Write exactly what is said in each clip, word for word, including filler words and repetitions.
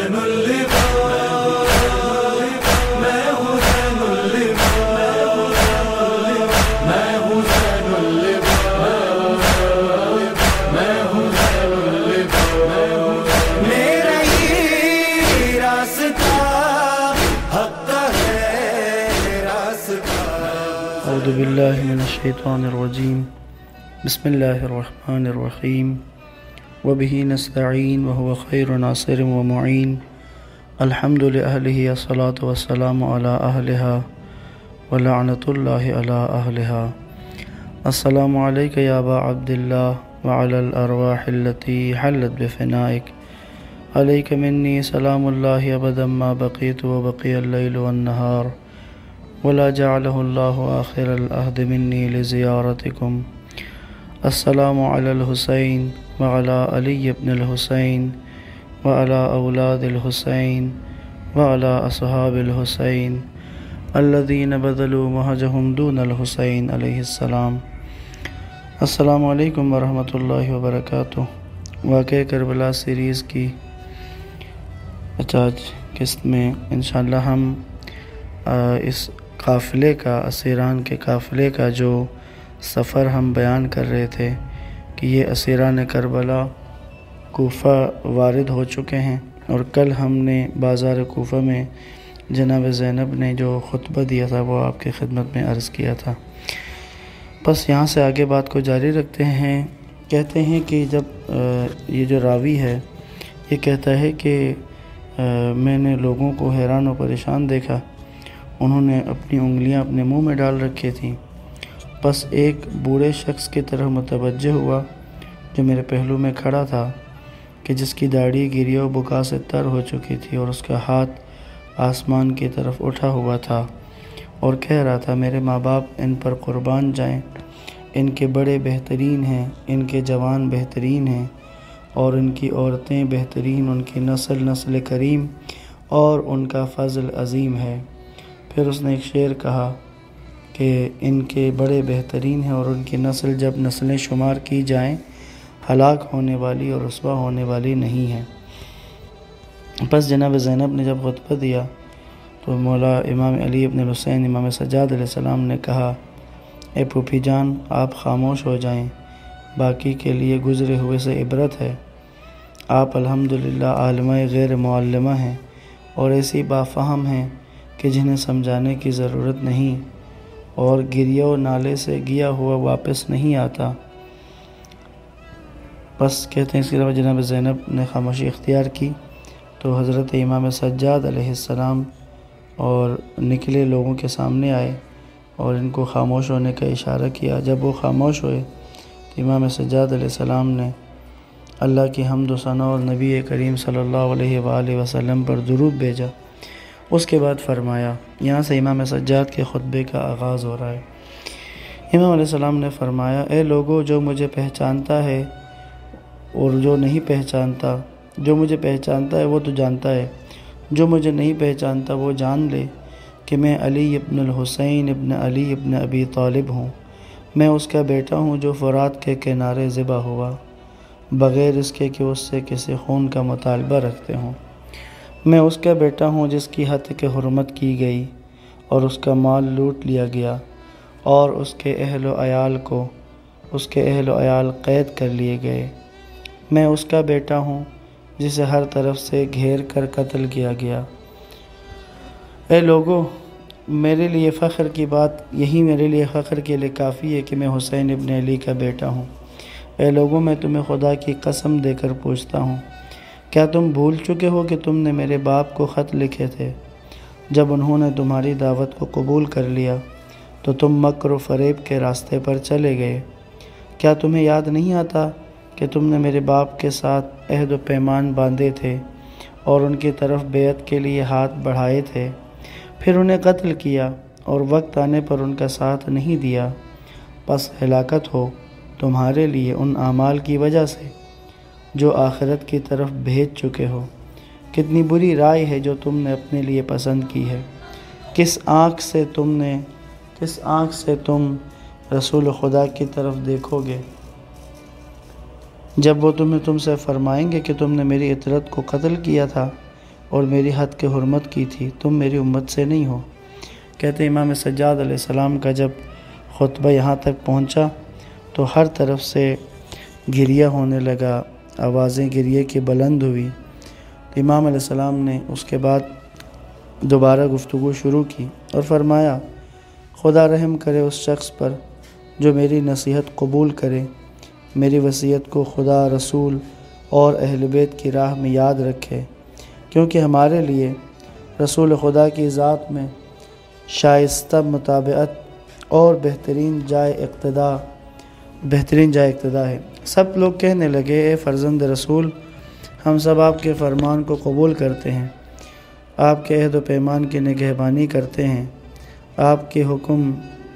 حسین اللواء، میں حسین اللواء، میں حسین اللواء، میں حسین اللواء، میرا ہی راستہ حق کا ہے راستہ۔ اعوذ باللہ من الشیطان الرجیم، بسم اللہ الرحمن الرحیم، وبہ نستعین وہو خیر ناصر ومعین، الحمد لأہلہ الصلاة والسلام علی اہلہا ولعنۃ اللہ علی اہلہا۔ السلام علیک یا ابا عبداللہ وعلی الارواح التي حلت بفنائک، علیک منی سلام اللہ ابدا ما بقیت وبقی اللیل والنہار، ولا جعلہ اللہ آخر العہد منی لزیارتکم۔ السلام علی الحسین وعلی علی بن الحسین وعلی اولاد الحسین وعلی اصحاب الحسین الذین بذلوا مہجہم دون الحسین علیہ السلام۔ السلام علیکم ورحمۃ اللہ وبرکاتہ۔ واقعہ کربلا سیریز کی پچاس قسط میں انشاءاللہ ہم اس قافلے کا، اسیران کے قافلے کا جو سفر ہم بیان کر رہے تھے کہ یہ اسیران کربلا کوفہ وارد ہو چکے ہیں، اور کل ہم نے بازار کوفہ میں جناب زینب نے جو خطبہ دیا تھا وہ آپ کی خدمت میں عرض کیا تھا۔ بس یہاں سے آگے بات کو جاری رکھتے ہیں۔ کہتے ہیں کہ جب یہ جو راوی ہے یہ کہتا ہے کہ میں نے لوگوں کو حیران و پریشان دیکھا، انہوں نے اپنی انگلیاں اپنے منہ میں ڈال رکھی تھیں، بس ایک بوڑھے شخص کی طرف متوجہ ہوا جو میرے پہلو میں کھڑا تھا، کہ جس کی داڑھی گریہ و بکا سے تر ہو چکی تھی اور اس کا ہاتھ آسمان کی طرف اٹھا ہوا تھا، اور کہہ رہا تھا میرے ماں باپ ان پر قربان جائیں، ان کے بڑے بہترین ہیں، ان کے جوان بہترین ہیں، اور ان کی عورتیں بہترین، ان کی نسل نسل کریم اور ان کا فضل عظیم ہے۔ پھر اس نے ایک شعر کہا کہ ان کے بڑے بہترین ہیں اور ان کی نسل جب نسلیں شمار کی جائیں ہلاک ہونے والی اور رسوا ہونے والی نہیں ہیں۔ پس جناب زینب نے جب خطبہ دیا تو مولا امام علی ابن الحسین امام سجاد علیہ السلام نے کہا، اے پھوپھی جان آپ خاموش ہو جائیں، باقی کے لیے گزرے ہوئے سے عبرت ہے۔ آپ الحمدللہ عالمہ غیر معلمہ ہیں اور ایسی بافہم ہیں کہ جنہیں سمجھانے کی ضرورت نہیں، اور گریہ و نالے سے گیا ہوا واپس نہیں آتا۔ بس کہتے ہیں اس کے علاوہ جناب زینب نے خاموشی اختیار کی تو حضرت امام سجاد علیہ السلام اور نکلے لوگوں کے سامنے آئے اور ان کو خاموش ہونے کا اشارہ کیا۔ جب وہ خاموش ہوئے تو امام سجاد علیہ السلام نے اللہ کی حمد و ثنا اور نبی کریم صلی اللہ علیہ وآلہ وسلم پر درود بھیجا۔ اس کے بعد فرمایا، یہاں سے امام سجاد کے خطبے کا آغاز ہو رہا ہے۔ امام علیہ السلام نے فرمایا، اے لوگو جو مجھے پہچانتا ہے اور جو نہیں پہچانتا، جو مجھے پہچانتا ہے وہ تو جانتا ہے، جو مجھے نہیں پہچانتا وہ جان لے کہ میں علی ابن الحسین ابن علی ابن ابی طالب ہوں۔ میں اس کا بیٹا ہوں جو فرات کے کنارے ذبح ہوا، بغیر اس کے کہ اس سے کسی خون کا مطالبہ رکھتے ہوں۔ میں اس کا بیٹا ہوں جس کی ہتک حرمت کی گئی اور اس کا مال لوٹ لیا گیا، اور اس کے اہل و عیال کو اس کے اہل و عیال قید کر لیے گئے۔ میں اس کا بیٹا ہوں جسے ہر طرف سے گھیر کر قتل کیا گیا۔ اے لوگو، میرے لیے فخر کی بات یہی میرے لیے فخر کے لیے کافی ہے کہ میں حسین ابن علی کا بیٹا ہوں۔ اے لوگوں، میں تمہیں خدا کی قسم دے کر پوچھتا ہوں، کیا تم بھول چکے ہو کہ تم نے میرے باپ کو خط لکھے تھے؟ جب انہوں نے تمہاری دعوت کو قبول کر لیا تو تم مکر و فریب کے راستے پر چلے گئے۔ کیا تمہیں یاد نہیں آتا کہ تم نے میرے باپ کے ساتھ عہد و پیمان باندھے تھے اور ان کی طرف بیعت کے لیے ہاتھ بڑھائے تھے، پھر انہیں قتل کیا اور وقت آنے پر ان کا ساتھ نہیں دیا؟ پس ہلاکت ہو تمہارے لیے ان اعمال کی وجہ سے جو آخرت کی طرف بھیج چکے ہو۔ کتنی بری رائے ہے جو تم نے اپنے لیے پسند کی ہے۔ کس آنکھ سے تم نے کس آنکھ سے تم رسول خدا کی طرف دیکھو گے جب وہ تمہیں تم سے فرمائیں گے کہ تم نے میری اطرت کو قتل کیا تھا؟ اور میری حد کے حرمت کی تھی، تم میری امت سے نہیں ہو۔ کہتے امام سجاد علیہ السلام کا جب خطبہ یہاں تک پہنچا تو ہر طرف سے گریہ ہونے لگا، آوازیں گریے کی بلند ہوئی۔ امام علیہ السلام نے اس کے بعد دوبارہ گفتگو شروع کی اور فرمایا، خدا رحم کرے اس شخص پر جو میری نصیحت قبول کرے، میری وصیت کو خدا، رسول اور اہل بیت کی راہ میں یاد رکھے، کیونکہ ہمارے لیے رسول خدا کی ذات میں شائستہ متابعت اور بہترین جائے اقتدا بہترین جائے اقتدا ہے۔ سب لوگ کہنے لگے، اے فرزند رسول، ہم سب آپ کے فرمان کو قبول کرتے ہیں، آپ کے عہد و پیمان کی نگہبانی کرتے ہیں، آپ کے حکم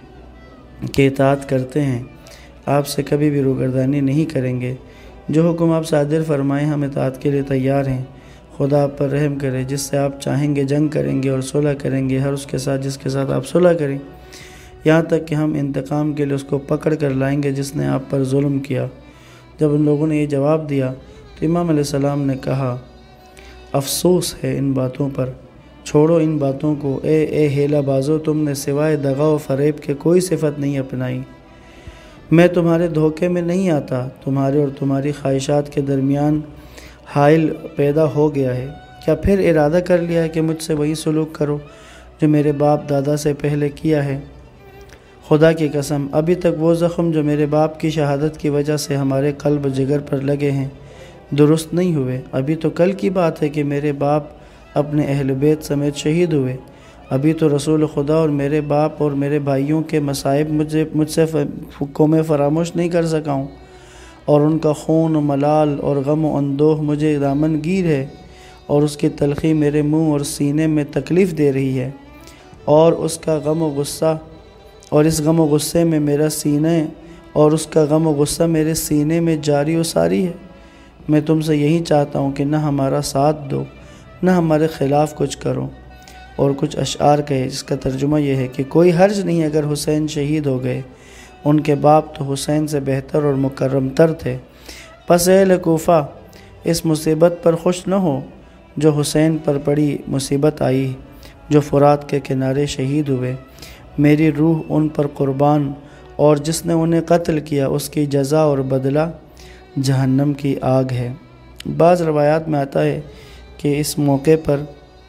کی اطاعت کرتے ہیں، آپ سے کبھی بھی روگردانی نہیں کریں گے، جو حکم آپ صادر فرمائیں ہم اطاعت کے لیے تیار ہیں۔ خدا آپ پر رحم کرے، جس سے آپ چاہیں گے جنگ کریں گے اور صلح کریں گے، ہر اس کے ساتھ جس کے ساتھ آپ صلح کریں، یہاں تک کہ ہم انتقام کے لیے اس کو پکڑ کر لائیں گے جس نے آپ پر ظلم کیا۔ جب ان لوگوں نے یہ جواب دیا تو امام علیہ السلام نے کہا، افسوس ہے ان باتوں پر، چھوڑو ان باتوں کو، اے اے ہیلا بازو، تم نے سوائے دغا و فریب کے کوئی صفت نہیں اپنائی۔ میں تمہارے دھوکے میں نہیں آتا، تمہارے اور تمہاری خواہشات کے درمیان حائل پیدا ہو گیا ہے، کیا پھر ارادہ کر لیا ہے کہ مجھ سے وہی سلوک کرو جو میرے باپ دادا سے پہلے کیا ہے؟ خدا کی قسم، ابھی تک وہ زخم جو میرے باپ کی شہادت کی وجہ سے ہمارے قلب و جگر پر لگے ہیں درست نہیں ہوئے۔ ابھی تو کل کی بات ہے کہ میرے باپ اپنے اہل بیت سمیت شہید ہوئے، ابھی تو رسول خدا اور میرے باپ اور میرے بھائیوں کے مصائب مجھے مجھ سے کو میں فراموش نہیں کر سکا ہوں، اور ان کا خون و ملال اور غم و اندوہ مجھے دامن گیر ہے، اور اس کی تلخی میرے منہ اور سینے میں تکلیف دے رہی ہے، اور اس کا غم و غصہ اور اس غم و غصے میں میرا سینے اور اس کا غم و غصہ میرے سینے میں جاری و ساری ہے۔ میں تم سے یہی چاہتا ہوں کہ نہ ہمارا ساتھ دو، نہ ہمارے خلاف کچھ کرو۔ اور کچھ اشعار کہے جس کا ترجمہ یہ ہے کہ کوئی حرج نہیں اگر حسین شہید ہو گئے، ان کے باپ تو حسین سے بہتر اور مکرم تر تھے۔ پس اہل کوفہ، اس مصیبت پر خوش نہ ہو جو حسین پر پڑی مصیبت آئی، جو فرات کے کنارے شہید ہوئے۔ میری روح ان پر قربان، اور جس نے انہیں قتل کیا اس کی جزا اور بدلہ جہنم کی آگ ہے۔ بعض روایات میں آتا ہے کہ اس موقع پر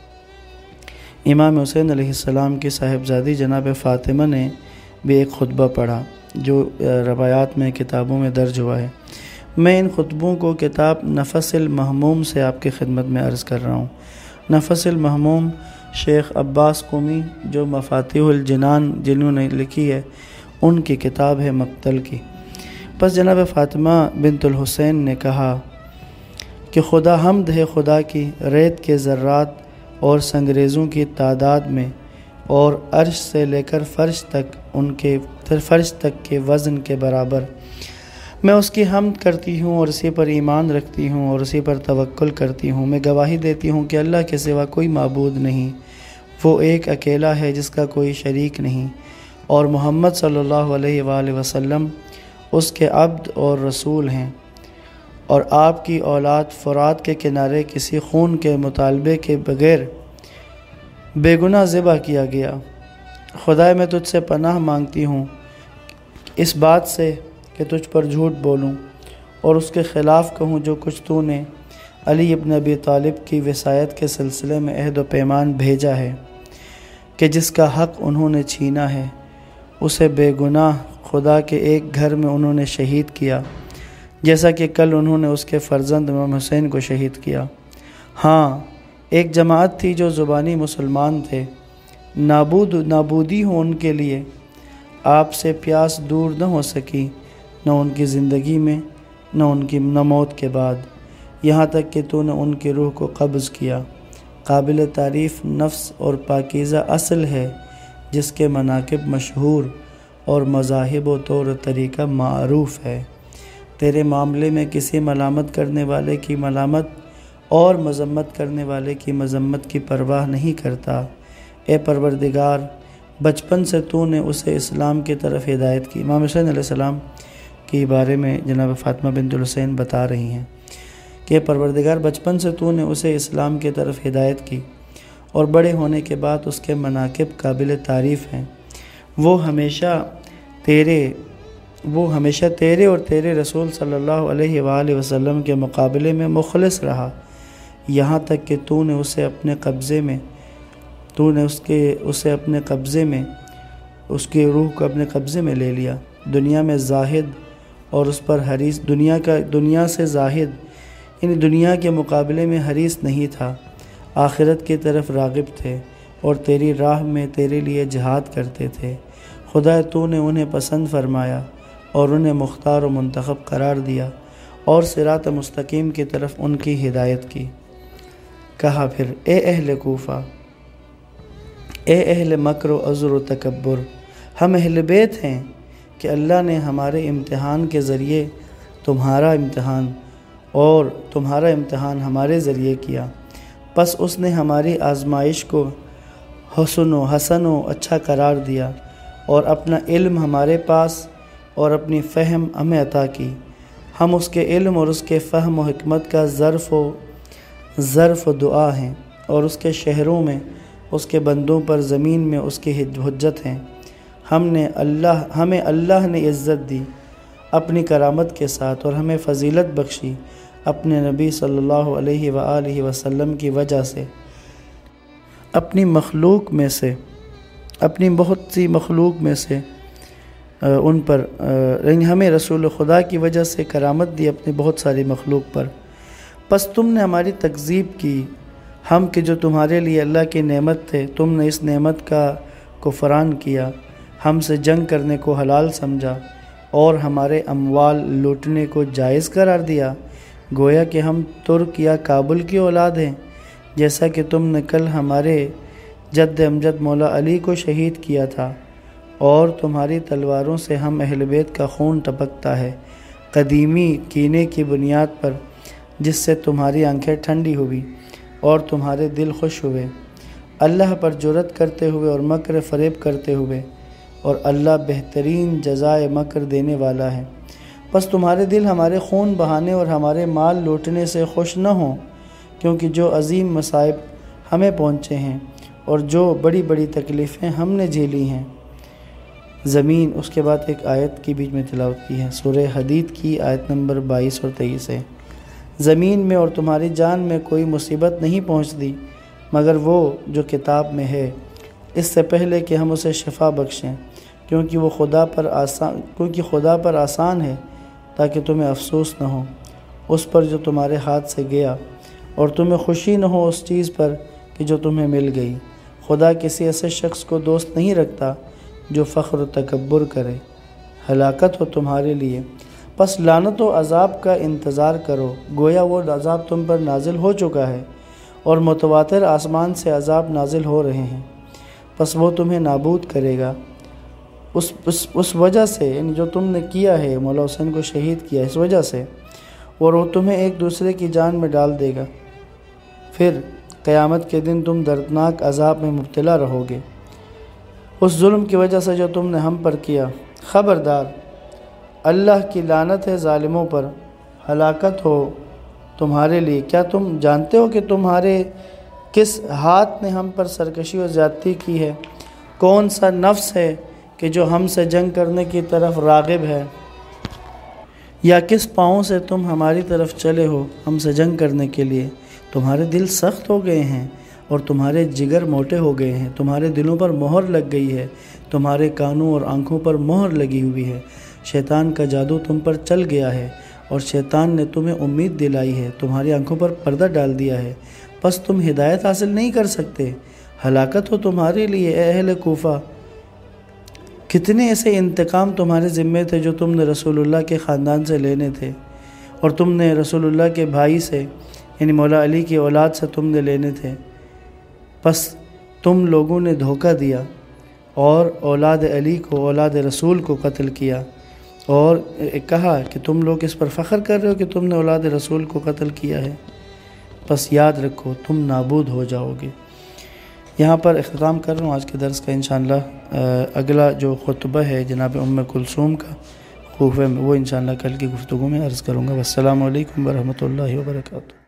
امام حسین علیہ السلام کی صاحبزادی جناب فاطمہ نے بھی ایک خطبہ پڑھا، جو روایات میں کتابوں میں درج ہوا ہے۔ میں ان خطبوں کو کتاب نفس المہموم سے آپ کی خدمت میں عرض کر رہا ہوں۔ نفس المہموم شیخ عباس قمی جو مفاتیح الجنان جنہوں نے لکھی ہے، ان کی کتاب ہے مقتل کی۔ پس جناب فاطمہ بنت الحسین نے کہا کہ خدا حمد ہے خدا کی، ریت کے ذرات اور سنگریزوں کی تعداد میں، اور عرش سے لے کر فرش تک ان کے فرش تک کے وزن کے برابر۔ میں اس کی حمد کرتی ہوں اور اسی پر ایمان رکھتی ہوں اور اسی پر توکل کرتی ہوں۔ میں گواہی دیتی ہوں کہ اللہ کے سوا کوئی معبود نہیں، وہ ایک اکیلا ہے جس کا کوئی شریک نہیں، اور محمد صلی اللہ علیہ وآلہ وسلم اس کے عبد اور رسول ہیں، اور آپ کی اولاد فرات کے کنارے کسی خون کے مطالبے کے بغیر بے گناہ ذبح کیا گیا۔ خدائے میں تجھ سے پناہ مانگتی ہوں اس بات سے کہ تجھ پر جھوٹ بولوں اور اس کے خلاف کہوں جو کچھ تو نے علی ابن ابی طالب کی وصایت کے سلسلے میں عہد و پیمان بھیجا ہے کہ جس کا حق انہوں نے چھینا ہے، اسے بے گناہ خدا کے ایک گھر میں انہوں نے شہید کیا، جیسا کہ کل انہوں نے اس کے فرزند امام حسین کو شہید کیا۔ ہاں، ایک جماعت تھی جو زبانی مسلمان تھے، نابود نابودی ہو ان کے لیے، آپ سے پیاس دور نہ ہو سکی، نہ ان کی زندگی میں نہ ان کی نہ موت کے بعد، یہاں تک کہ تو نے ان کی روح کو قبض کیا۔ قابل تعریف نفس اور پاکیزہ اصل ہے جس کے مناقب مشہور اور مذاہب و طور طریقہ معروف ہے۔ تیرے معاملے میں کسی ملامت کرنے والے کی ملامت اور مذمت کرنے والے کی مذمت کی پرواہ نہیں کرتا۔ اے پروردگار، بچپن سے تو نے اسے اسلام کی طرف ہدایت کی۔ امام حسین علیہ السلام کے بارے میں جناب فاطمہ بنت الحسین بتا رہی ہیں کہ پروردگار بچپن سے تو نے اسے اسلام کی طرف ہدایت کی اور بڑے ہونے کے بعد اس کے مناقب قابل تعریف ہیں۔ وہ ہمیشہ تیرے وہ ہمیشہ تیرے اور تیرے رسول صلی اللہ علیہ وآلہ وسلم کے مقابلے میں مخلص رہا، یہاں تک کہ تو نے اسے اپنے قبضے میں تو نے اس کے اسے اپنے قبضے میں اس کی روح کو اپنے قبضے میں لے لیا۔ دنیا میں زاہد اور اس پر حریص دنیا کا دنیا سے زاہد یعنی دنیا کے مقابلے میں حریص نہیں تھا، آخرت کی طرف راغب تھے اور تیری راہ میں تیرے لیے جہاد کرتے تھے۔ خدا تو نے انہیں پسند فرمایا اور انہیں مختار و منتخب قرار دیا اور صراط مستقیم کی طرف ان کی ہدایت کی۔ کہا پھر اے اہل کوفہ، اے اہل مکر و عذر و تکبر، ہم اہل بیت ہیں کہ اللہ نے ہمارے امتحان کے ذریعے تمہارا امتحان اور تمہارا امتحان ہمارے ذریعے کیا، پس اس نے ہماری آزمائش کو حسن و حسن و اچھا قرار دیا اور اپنا علم ہمارے پاس اور اپنی فہم ہمیں عطا کی۔ ہم اس کے علم اور اس کے فہم و حکمت کا ظرف و ظرف و دعا ہیں اور اس کے شہروں میں اس کے بندوں پر زمین میں اس کی حجت ہیں۔ ہم نے اللہ ہمیں اللہ نے عزت دی اپنی کرامت کے ساتھ اور ہمیں فضیلت بخشی اپنے نبی صلی اللہ علیہ وآلہ وسلم کی وجہ سے۔ اپنی مخلوق میں سے اپنی بہت سی مخلوق میں سے ان پر یعنی ہمیں رسول خدا کی وجہ سے کرامت دی اپنی بہت ساری مخلوق پر۔ پس تم نے ہماری تکذیب کی، ہم کہ جو تمہارے لیے اللہ کی نعمت تھے تم نے اس نعمت کا کفران کیا، ہم سے جنگ کرنے کو حلال سمجھا اور ہمارے اموال لوٹنے کو جائز قرار دیا، گویا کہ ہم ترک یا کابل کی اولاد ہیں، جیسا کہ تم نے کل ہمارے جد امجد مولا علی کو شہید کیا تھا، اور تمہاری تلواروں سے ہم اہل بیت کا خون ٹپکتا ہے قدیمی کینے کی بنیاد پر، جس سے تمہاری آنکھیں ٹھنڈی ہوئی اور تمہارے دل خوش ہوئے، اللہ پر جرأت کرتے ہوئے اور مکر فریب کرتے ہوئے، اور اللہ بہترین جزائے مکر دینے والا ہے۔ بس تمہارے دل ہمارے خون بہانے اور ہمارے مال لوٹنے سے خوش نہ ہوں، کیونکہ جو عظیم مصائب ہمیں پہنچے ہیں اور جو بڑی بڑی تکلیفیں ہم نے جھیلی ہیں۔ زمین اس کے بعد ایک آیت کی بیچ میں تلاوت کی ہے، سورہ حدید کی آیت نمبر بائیس اور تیئیس ہے۔ زمین میں اور تمہاری جان میں کوئی مصیبت نہیں پہنچتی مگر وہ جو کتاب میں ہے، اس سے پہلے کہ ہم اسے شفا بخشیں، کیونکہ وہ خدا پر آسان کیونکہ خدا پر آسان ہے تاکہ تمہیں افسوس نہ ہو اس پر جو تمہارے ہاتھ سے گیا، اور تمہیں خوشی نہ ہو اس چیز پر کہ جو تمہیں مل گئی۔ خدا کسی ایسے شخص کو دوست نہیں رکھتا جو فخر و تکبر کرے۔ ہلاکت ہو تمہارے لیے، پس لعنت و عذاب کا انتظار کرو، گویا وہ عذاب تم پر نازل ہو چکا ہے اور متواتر آسمان سے عذاب نازل ہو رہے ہیں، پس وہ تمہیں نابود کرے گا اس اس اس وجہ سے، یعنی جو تم نے کیا ہے، مولا حسین کو شہید کیا اس وجہ سے، اور وہ تمہیں ایک دوسرے کی جان میں ڈال دے گا، پھر قیامت کے دن تم دردناک عذاب میں مبتلا رہو گے اس ظلم کی وجہ سے جو تم نے ہم پر کیا۔ خبردار، اللہ کی لعنت ہے ظالموں پر، ہلاکت ہو تمہارے لیے۔ کیا تم جانتے ہو کہ تمہارے کس ہاتھ نے ہم پر سرکشی و زیادتی کی ہے؟ کون سا نفس ہے کہ جو ہم سے جنگ کرنے کی طرف راغب ہے؟ یا کس پاؤں سے تم ہماری طرف چلے ہو ہم سے جنگ کرنے کے لیے؟ تمہارے دل سخت ہو گئے ہیں اور تمہارے جگر موٹے ہو گئے ہیں، تمہارے دلوں پر مہر لگ گئی ہے، تمہارے کانوں اور آنکھوں پر مہر لگی ہوئی ہے، شیطان کا جادو تم پر چل گیا ہے اور شیطان نے تمہیں امید دلائی ہے، تمہاری آنکھوں پر پردہ ڈال دیا ہے، پس تم ہدایت حاصل نہیں کر سکتے۔ ہلاکت ہو تمہارے لیے اے اہل کوفہ۔ کتنے ایسے انتقام تمہارے ذمے تھے جو تم نے رسول اللہ کے خاندان سے لینے تھے، اور تم نے رسول اللہ کے بھائی سے یعنی مولا علی کی اولاد سے تم نے لینے تھے، پس تم لوگوں نے دھوکہ دیا اور اولاد علی کو، اولاد رسول کو قتل کیا، اور کہا کہ تم لوگ اس پر فخر کر رہے ہو کہ تم نے اولاد رسول کو قتل کیا ہے، پس یاد رکھو تم نابود ہو جاؤ گے۔ یہاں پر اختتام کر رہا ہوں آج کے درس کا انشاءاللہ۔ اگلا جو خطبہ ہے جناب ام کلثوم کا، وقوف ہے وہ انشاءاللہ کل کی گفتگو میں عرض کروں گا۔ والسلام علیکم ورحمۃ اللہ وبرکاتہ۔